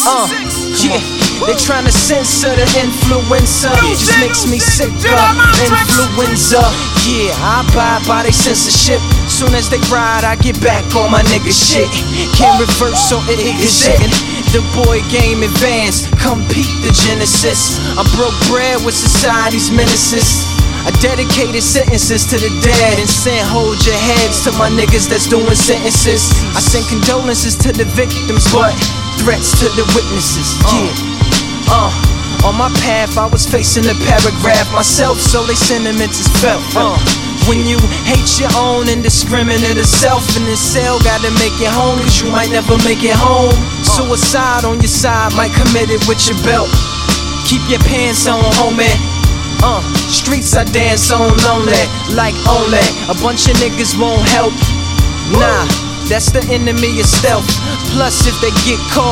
Yeah, they tryna censor the influencer. Just makes me sicker. Influenza. Yeah, I abide by they censorship. Soon as they ride, I get back on my nigga shit. Can't reverse, so it is it. The boy game advanced. Come peep the genesis. I broke bread with society's menaces. I dedicated sentences to the dead and sent hold your heads to my niggas that's doing sentences. I send condolences to the victims, but threats to the witnesses. Yeah. On my path, I was facing a paragraph myself, so they sentiments is felt. When you hate your own indiscriminate self in the cell, gotta make it home, cause you might never make it home. Suicide on your side, might commit it with your belt. Keep your pants on, homie. Streets I dance on lonely, like only a bunch of niggas won't help. Nah, that's the enemy of stealth. Plus if they get caught